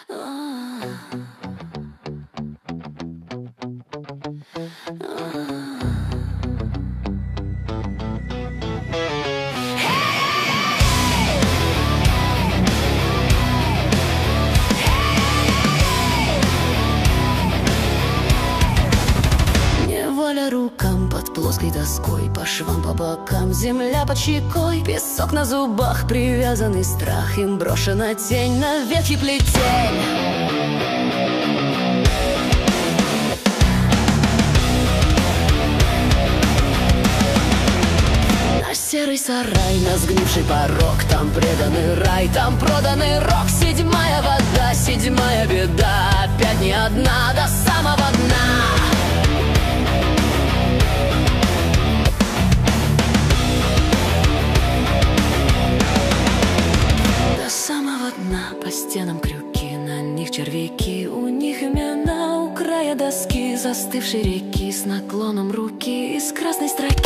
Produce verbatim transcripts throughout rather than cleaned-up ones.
Рукам под плоской доской, по швам, по бокам, земля под щекой, песок на зубах, привязанный страх, им брошена тень на ветхий плетень. На серый сарай, на сгнивший порог, там преданный рай, там проданный рок. Седьмая вода, седьмая беда, опять не одна до самого дна. По стенам крюки, на них червяки, у них имена у края доски, застывшей реки с наклоном руки из красной строки.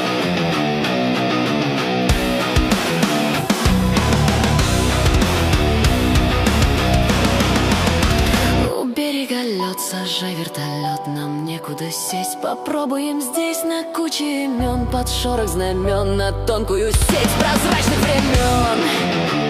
У берега лед, сажай вертолет, нам некуда сесть, попробуем здесь на куче имен, под шорох знамен, на тонкую сеть прозрачных времен.